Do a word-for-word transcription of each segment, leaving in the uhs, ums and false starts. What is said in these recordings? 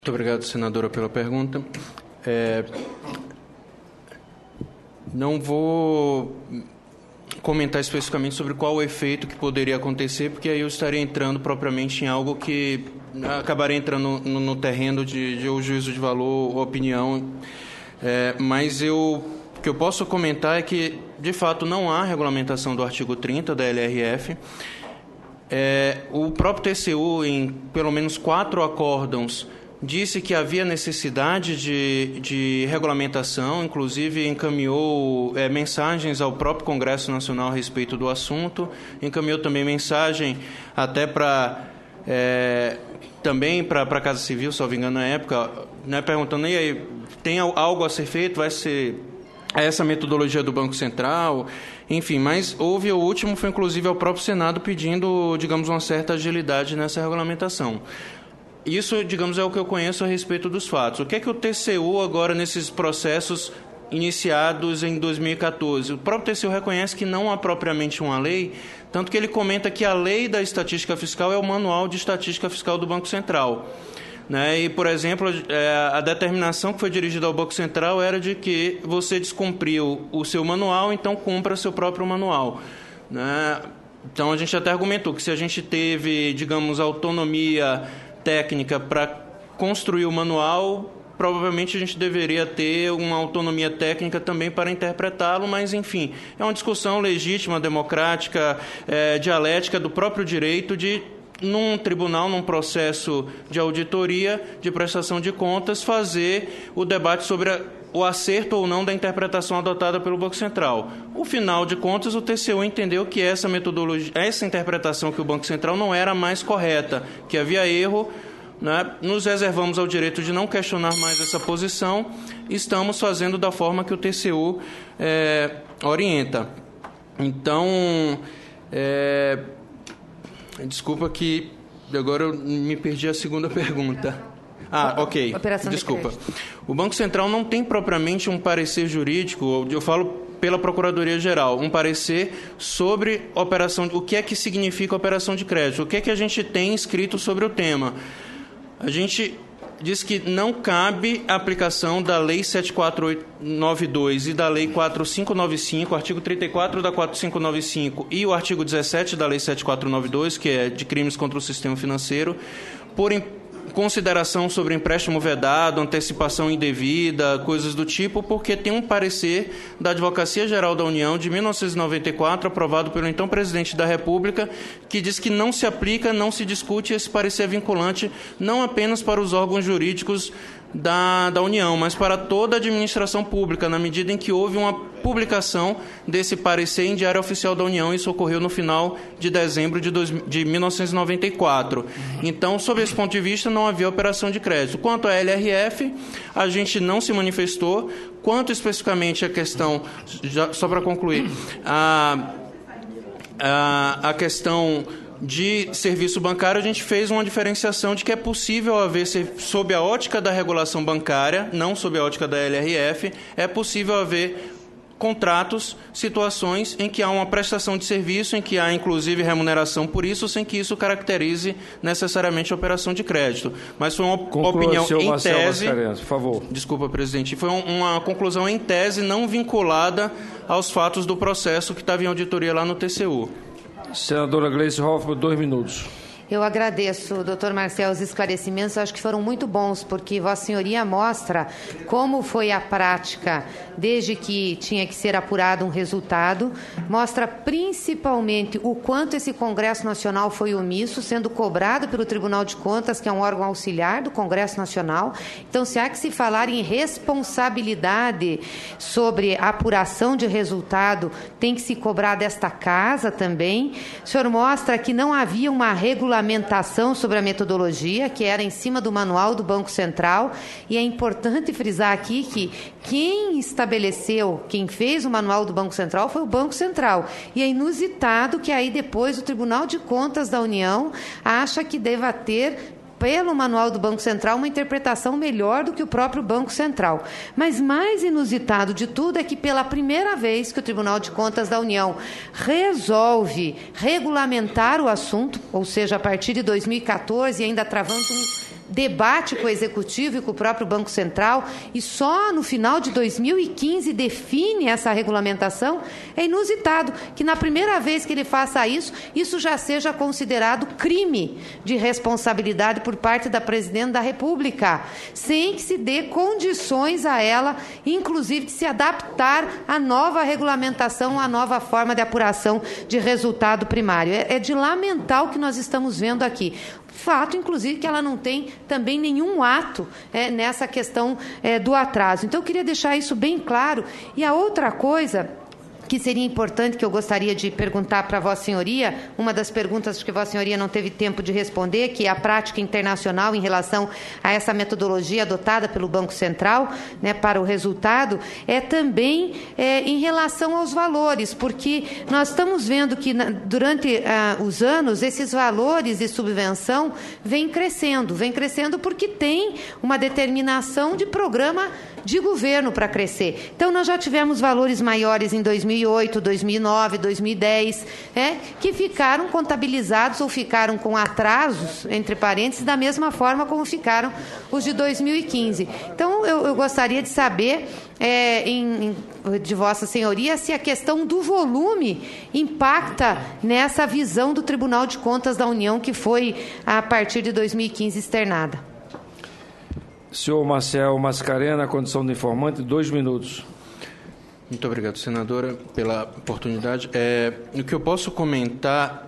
Muito obrigado, senadora, pela pergunta. É, não vou comentar especificamente sobre qual o efeito que poderia acontecer, porque aí eu estaria entrando propriamente em algo que acabaria entrando no, no terreno de, de ou juízo de valor ou opinião. É, mas eu, o que eu posso comentar é que, de fato, não há regulamentação do artigo trinta da L R F. É, o próprio T C U, em pelo menos quatro acórdãos, disse que havia necessidade de, de regulamentação, inclusive encaminhou é, mensagens ao próprio Congresso Nacional a respeito do assunto, encaminhou também mensagem até para é, também para a Casa Civil, se não me engano, na época, né, perguntando, e aí, tem algo a ser feito, vai ser essa metodologia do Banco Central, enfim, mas houve, o último foi inclusive ao próprio Senado pedindo, digamos, uma certa agilidade nessa regulamentação. Isso, digamos, é o que eu conheço a respeito dos fatos. O que é que o T C U agora, nesses processos iniciados em dois mil e catorze? O próprio T C U reconhece que não há propriamente uma lei, tanto que ele comenta que a lei da estatística fiscal é o manual de estatística fiscal do Banco Central. Né? E, por exemplo, a determinação que foi dirigida ao Banco Central era de que você descumpriu o seu manual, então cumpra seu próprio manual. Né? Então, a gente até argumentou que se a gente teve, digamos, autonomia técnica para construir o manual, provavelmente a gente deveria ter uma autonomia técnica também para interpretá-lo, mas, enfim, é uma discussão legítima, democrática, é, dialética do próprio direito de, num tribunal, num processo de auditoria, de prestação de contas, fazer o debate sobre a, o acerto ou não da interpretação adotada pelo Banco Central. No final de contas, o T C U entendeu que essa metodologia, essa interpretação que o Banco Central não era a mais correta, que havia erro, né? Nos reservamos ao direito de não questionar mais essa posição, estamos fazendo da forma que o T C U é, orienta. Então, é, desculpa que agora eu me perdi a segunda pergunta. Ah, ok. Operação Desculpa. De o Banco Central não tem propriamente um parecer jurídico, eu falo pela Procuradoria-Geral, um parecer sobre operação, o que é que significa operação de crédito, o que é que a gente tem escrito sobre o tema. A gente diz que não cabe a aplicação da Lei sete mil quatrocentos e noventa e dois e da Lei quatro mil quinhentos e noventa e cinco, o artigo trinta e quatro da quatro mil quinhentos e noventa e cinco e o artigo dezessete da Lei sete mil quatrocentos e noventa e dois, que é de crimes contra o sistema financeiro, por consideração sobre empréstimo vedado, antecipação indevida, coisas do tipo, porque tem um parecer da Advocacia Geral da União de mil novecentos e noventa e quatro, aprovado pelo então Presidente da República, que diz que não se aplica, não se discute, esse parecer é vinculante não apenas para os órgãos jurídicos da, da União, mas para toda a administração pública, na medida em que houve uma publicação desse parecer em Diário Oficial da União. Isso ocorreu no final de dezembro de, dois, de mil novecentos e noventa e quatro. Então, sob esse ponto de vista, não havia operação de crédito. Quanto à L R F, a gente não se manifestou. Quanto especificamente à questão, já, só para concluir, a, a, a questão de serviço bancário, a gente fez uma diferenciação de que é possível haver, sob a ótica da regulação bancária, não sob a ótica da L R F, é possível haver contratos, situações em que há uma prestação de serviço, em que há inclusive remuneração por isso, sem que isso caracterize necessariamente a operação de crédito. Mas foi uma Conclua, opinião em Marcelo tese... Mascarenhas, por favor. Desculpa, presidente. Foi uma conclusão em tese não vinculada aos fatos do processo que estava em auditoria lá no T C U. Senadora Gleice Hoffmann, dois minutos. Eu agradeço, doutor Marcel, os esclarecimentos. Acho que foram muito bons, porque Vossa Senhoria mostra como foi a prática desde que tinha que ser apurado um resultado, mostra principalmente o quanto esse Congresso Nacional foi omisso, sendo cobrado pelo Tribunal de Contas, que é um órgão auxiliar do Congresso Nacional. Então, se há que se falar em responsabilidade sobre a apuração de resultado, tem que se cobrar desta casa também. O senhor mostra que não havia uma regulamentação sobre a metodologia, que era em cima do manual do Banco Central, e é importante frisar aqui que quem estabeleceu, quem fez o manual do Banco Central foi o Banco Central, e é inusitado que aí depois o Tribunal de Contas da União acha que deva ter, pelo manual do Banco Central, uma interpretação melhor do que o próprio Banco Central. Mas mais inusitado de tudo é que pela primeira vez que o Tribunal de Contas da União resolve regulamentar o assunto, ou seja, a partir de dois mil e catorze, ainda travando um debate com o Executivo e com o próprio Banco Central e só no final de dois mil e quinze define essa regulamentação, é inusitado que na primeira vez que ele faça isso, isso já seja considerado crime de responsabilidade por parte da Presidente da República, sem que se dê condições a ela, inclusive de se adaptar à nova regulamentação, à nova forma de apuração de resultado primário. É, é de lamentar o que nós estamos vendo aqui. Fato, inclusive, que ela não tem também nenhum ato é, nessa questão é, do atraso. Então, eu queria deixar isso bem claro. E a outra coisa que seria importante, que eu gostaria de perguntar para Vossa Senhoria, uma das perguntas que Vossa Senhoria não teve tempo de responder, que é a prática internacional em relação a essa metodologia adotada pelo Banco Central, né, para o resultado, é também é, em relação aos valores, porque nós estamos vendo que na, durante ah, os anos esses valores de subvenção vêm crescendo, vêm crescendo porque tem uma determinação de programa de governo para crescer. Então, nós já tivemos valores maiores em dois mil e oito, dois mil e nove, dois mil e dez, é, que ficaram contabilizados ou ficaram com atrasos, entre parênteses, da mesma forma como ficaram os de dois mil e quinze. Então, eu, eu gostaria de saber, é, em, em, de Vossa Senhoria, se a questão do volume impacta nessa visão do Tribunal de Contas da União, que foi, a partir de dois mil e quinze, externada. Senhor Marcel Mascarenhas, condição de informante, dois minutos. Muito obrigado, senadora, pela oportunidade. É, o que eu posso comentar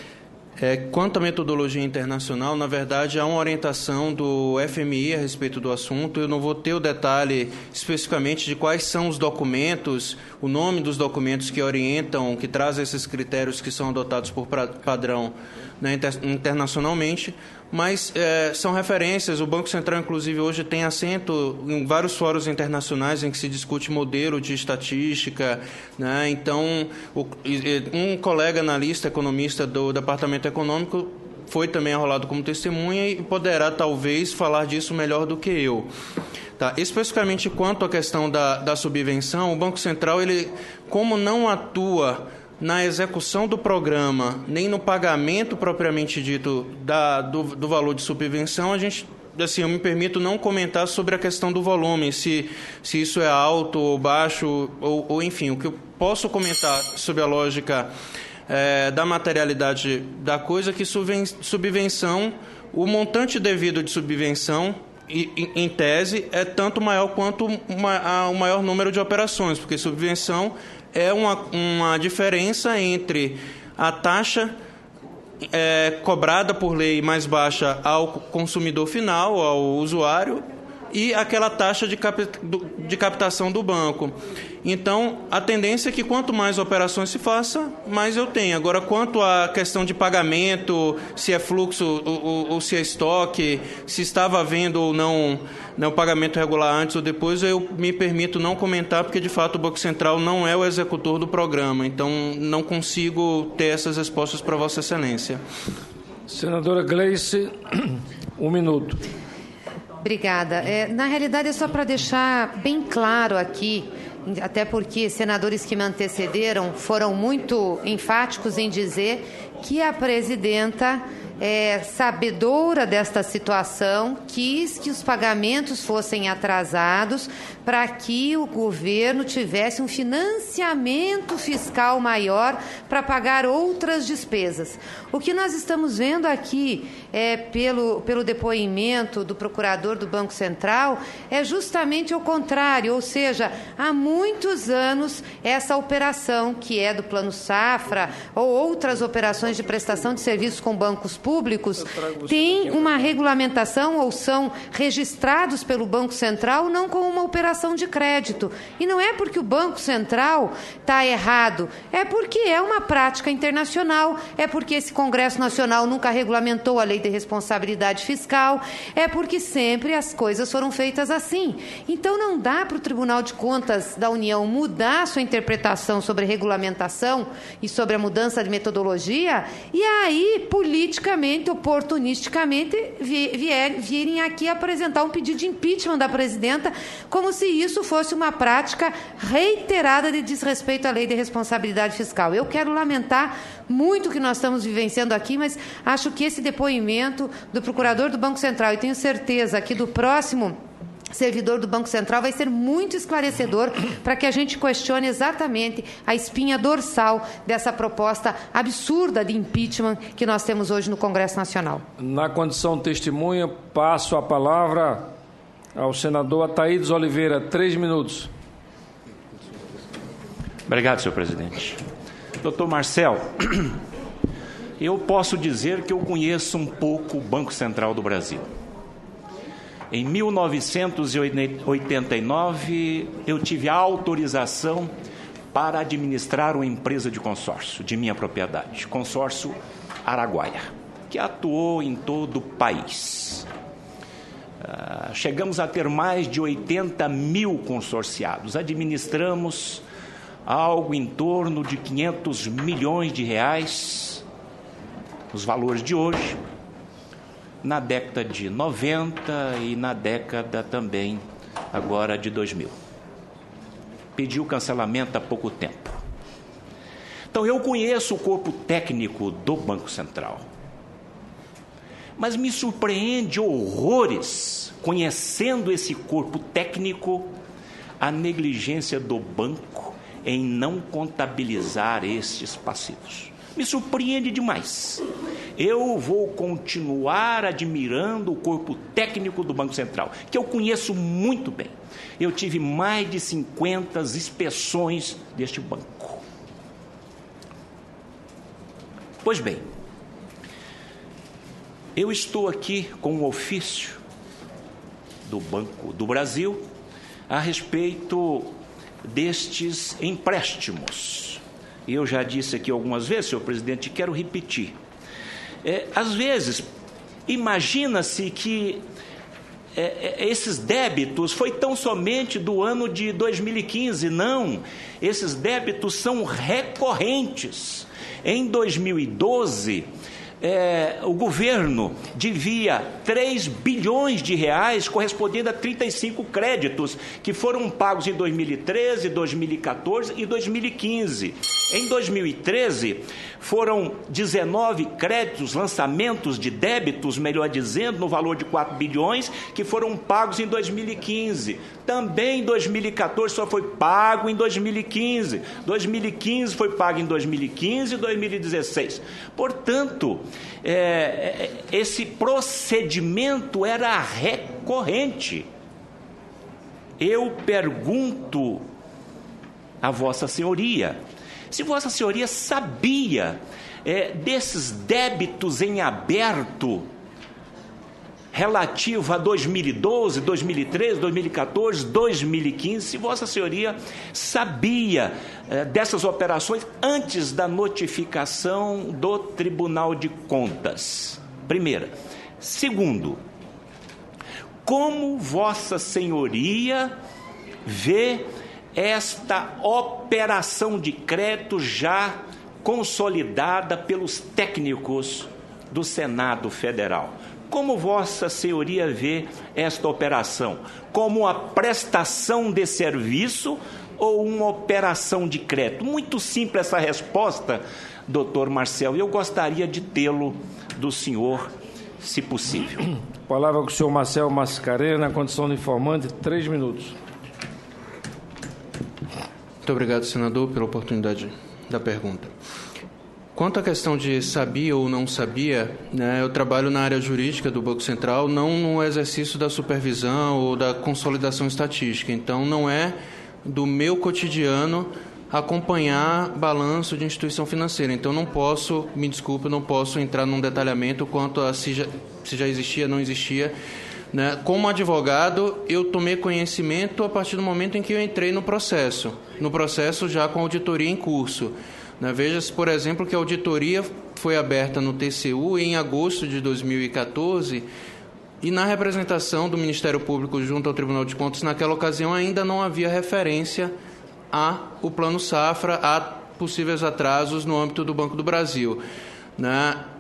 é, quanto à metodologia internacional, na verdade, há uma orientação do F M I a respeito do assunto. Eu não vou ter o detalhe especificamente de quais são os documentos, o nome dos documentos que orientam, que trazem esses critérios que são adotados por padrão, né, inter, internacionalmente, mas é, são referências. O Banco Central, inclusive, hoje tem assento em vários fóruns internacionais em que se discute modelo de estatística, né? Então, o, um colega analista, economista do Departamento Econômico foi também arrolado como testemunha e poderá, talvez, falar disso melhor do que eu. Tá. Especificamente quanto à questão da, da subvenção, o Banco Central, ele, como não atua na execução do programa, nem no pagamento propriamente dito da, do, do valor de subvenção, a gente, assim, eu me permito não comentar sobre a questão do volume, se, se isso é alto ou baixo, ou, ou enfim, o que eu posso comentar sobre a lógica é, da materialidade da coisa, que subvenção, o montante devido de subvenção, em tese, é tanto maior quanto uma, o maior número de operações, porque subvenção é uma, uma diferença entre a taxa é, cobrada por lei mais baixa ao consumidor final, ao usuário, e aquela taxa de, cap, de captação do banco. Então, a tendência é que quanto mais operações se faça, mais eu tenho. Agora, quanto à questão de pagamento, se é fluxo ou, ou, ou se é estoque, se estava havendo ou não, não pagamento regular antes ou depois, eu me permito não comentar, porque, de fato, o Banco Central não é o executor do programa. Então, não consigo ter essas respostas para Vossa Excelência. Senadora Gleice, um minuto. Obrigada. É, na realidade, é só para deixar bem claro aqui, até porque senadores que me antecederam foram muito enfáticos em dizer que a presidenta, é, sabedora desta situação, quis que os pagamentos fossem atrasados para que o governo tivesse um financiamento fiscal maior para pagar outras despesas. O que nós estamos vendo aqui, é, pelo, pelo depoimento do procurador do Banco Central, é justamente o contrário, ou seja, há muitos anos essa operação, que é do Plano Safra, ou outras operações de prestação de serviços com bancos públicos, tem uma regulamentação ou são registrados pelo Banco Central não como uma operação de crédito. E não é porque o Banco Central está errado, é porque é uma prática internacional, é porque esse Congresso Nacional nunca regulamentou a lei de responsabilidade fiscal, é porque sempre as coisas foram feitas assim. Então não dá para o Tribunal de Contas da União mudar a sua interpretação sobre regulamentação e sobre a mudança de metodologia e aí, politicamente, obviamente, oportunisticamente, vier, virem aqui apresentar um pedido de impeachment da presidenta, como se isso fosse uma prática reiterada de desrespeito à lei de responsabilidade fiscal. Eu quero lamentar muito o que nós estamos vivenciando aqui, mas acho que esse depoimento do procurador do Banco Central, e tenho certeza que do próximo servidor do Banco Central, vai ser muito esclarecedor para que a gente questione exatamente a espinha dorsal dessa proposta absurda de impeachment que nós temos hoje no Congresso Nacional. Na condição de testemunha, passo a palavra ao senador Ataídes Oliveira. Três minutos. Obrigado, senhor presidente. Doutor Marcel, eu posso dizer que eu conheço um pouco o Banco Central do Brasil. Em mil novecentos e oitenta e nove, eu tive a autorização para administrar uma empresa de consórcio, de minha propriedade, Consórcio Araguaia, que atuou em todo o país. Uh, chegamos a ter mais de oitenta mil consorciados. Administramos algo em torno de quinhentos milhões de reais, os valores de hoje, na década de noventa e na década também, agora de dois mil. Pediu cancelamento há pouco tempo. Então, eu conheço o corpo técnico do Banco Central, mas me surpreende horrores, conhecendo esse corpo técnico, a negligência do banco em não contabilizar estes passivos. Me surpreende demais. Eu vou continuar admirando o corpo técnico do Banco Central, que eu conheço muito bem. Eu tive mais de cinquenta inspeções deste banco. Pois bem, eu estou aqui com um ofício do Banco do Brasil a respeito destes empréstimos. Eu já disse aqui algumas vezes, senhor presidente, e quero repetir. É, às vezes, imagina-se que é, é, esses débitos foi tão somente do ano de dois mil e quinze. Não, esses débitos são recorrentes. Em dois mil e doze, é, o governo devia três bilhões de reais, correspondendo a trinta e cinco créditos, que foram pagos em dois mil e treze, dois mil e quatorze e dois mil e quinze. Em dois mil e treze, foram dezenove créditos, lançamentos de débitos, melhor dizendo, no valor de quatro bilhões, que foram pagos em dois mil e quinze. Também em dois mil e quatorze só foi pago em dois mil e quinze. dois mil e quinze foi pago em dois mil e quinze e dois mil e dezesseis. Portanto, é, esse procedimento era recorrente. Eu pergunto a Vossa Senhoria, se Vossa Senhoria sabia é, desses débitos em aberto relativo a dois mil e doze, dois mil e treze, dois mil e quatorze, dois mil e quinze, se Vossa Senhoria sabia é, dessas operações antes da notificação do Tribunal de Contas. Primeira. Segundo, como Vossa Senhoria vê esta operação de crédito já consolidada pelos técnicos do Senado Federal? Como Vossa Senhoria vê esta operação? Como a prestação de serviço ou uma operação de crédito? Muito simples essa resposta, doutor Marcel, e eu gostaria de tê-lo do senhor, se possível. Palavra com o senhor Marcel Mascarenhas, na condição de informante, três minutos. Muito obrigado, senador, pela oportunidade da pergunta. Quanto à questão de sabia ou não sabia, né, eu trabalho na área jurídica do Banco Central, não no exercício da supervisão ou da consolidação estatística. Então, não é do meu cotidiano acompanhar balanço de instituição financeira. Então, não posso, me desculpe, não posso entrar num detalhamento quanto a se já, se já existia, não existia. Né? Como advogado, eu tomei conhecimento a partir do momento em que eu entrei no processo, no processo já com auditoria em curso. Né? Veja-se, por exemplo, que a auditoria foi aberta no T C U em agosto de dois mil e quatorze e na representação do Ministério Público junto ao Tribunal de Contas, naquela ocasião ainda não havia referência ao Plano Safra, a possíveis atrasos no âmbito do Banco do Brasil. Né?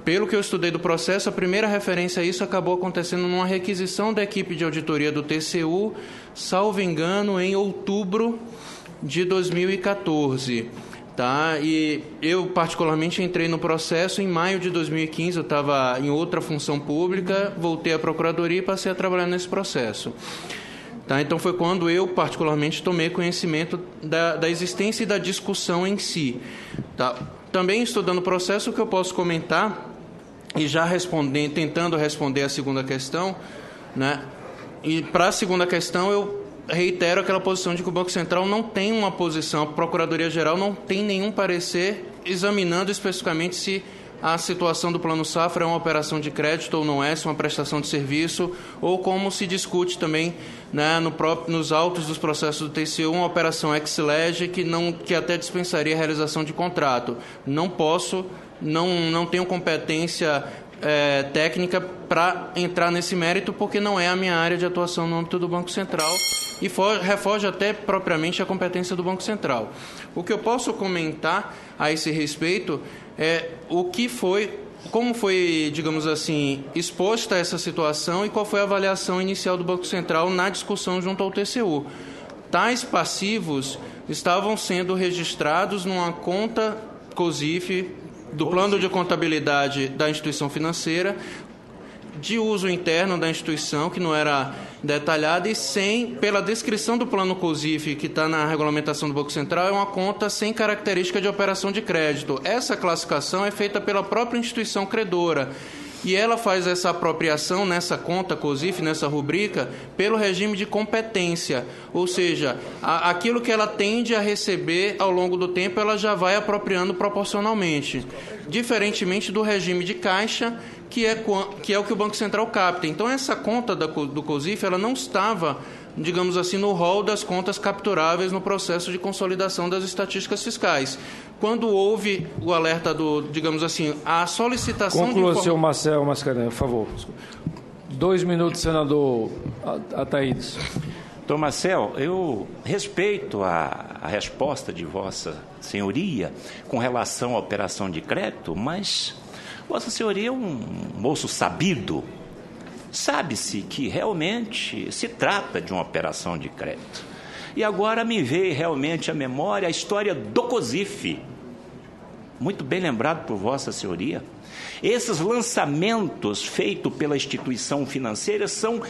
pelo que eu estudei do processo, a primeira referência a isso acabou acontecendo numa requisição da equipe de auditoria do T C U, salvo engano, em outubro de dois mil e quatorze. Tá? E eu, particularmente, entrei no processo em maio de dois mil e quinze, eu estava em outra função pública, voltei à Procuradoria e passei a trabalhar nesse processo. Tá? Então, foi quando eu, particularmente, tomei conhecimento da, da existência e da discussão em si. Tá? Também, estudando o processo, o que eu posso comentar, e já respondendo, tentando responder a segunda questão, né? E para a segunda questão, eu reitero aquela posição de que o Banco Central não tem uma posição, a Procuradoria-Geral não tem nenhum parecer examinando especificamente se a situação do Plano Safra é uma operação de crédito ou não é, se é uma prestação de serviço, ou como se discute também, né, no próprio, nos autos dos processos do T C U, uma operação ex-lege que, não, que até dispensaria a realização de contrato. Não posso, não, não tenho competência é, técnica para entrar nesse mérito, porque não é a minha área de atuação no âmbito do Banco Central e for, refoge até propriamente a competência do Banco Central. O que eu posso comentar a esse respeito é o que foi, como foi, digamos assim, exposta essa situação e qual foi a avaliação inicial do Banco Central na discussão junto ao T C U. Tais passivos estavam sendo registrados numa conta COSIF do plano de contabilidade da instituição financeira, de uso interno da instituição, que não era detalhada, e sem, pela descrição do plano COSIF, que está na regulamentação do Banco Central, é uma conta sem característica de operação de crédito. Essa classificação é feita pela própria instituição credora, e ela faz essa apropriação nessa conta COSIF, nessa rubrica, pelo regime de competência, ou seja, a, aquilo que ela tende a receber ao longo do tempo, ela já vai apropriando proporcionalmente, diferentemente do regime de caixa, que é, que é o que o Banco Central capta. Então, essa conta da, do COSIF, ela não estava, digamos assim, no rol das contas capturáveis no processo de consolidação das estatísticas fiscais. Quando houve o alerta do, digamos assim, a solicitação... Conclua, de inform... senhor Marcel Mascarenhas, por favor. Dois minutos, senador Ataídes. Doutor Marcel, eu respeito a, a resposta de Vossa Senhoria com relação à operação de crédito, mas Vossa Senhoria é um moço sabido. Sabe-se que realmente se trata de uma operação de crédito. E agora me veio realmente à memória a história do COSIF. Muito bem lembrado por Vossa Senhoria. Esses lançamentos feitos pela instituição financeira são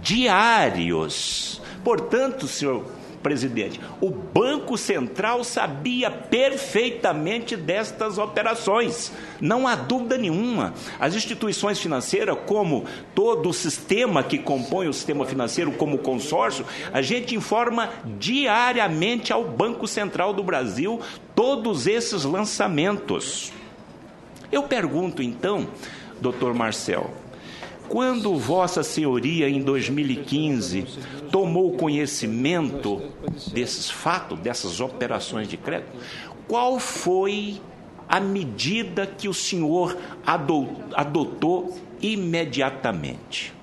diários. Portanto, senhor presidente, o Banco Central sabia perfeitamente destas operações. Não há dúvida nenhuma. As instituições financeiras, como todo o sistema que compõe o sistema financeiro, como o consórcio, a gente informa diariamente ao Banco Central do Brasil todos esses lançamentos. Eu pergunto, então, doutor Marcel, quando Vossa Senhoria, em dois mil e quinze, tomou conhecimento desses fatos, dessas operações de crédito, qual foi a medida que o senhor adotou imediatamente?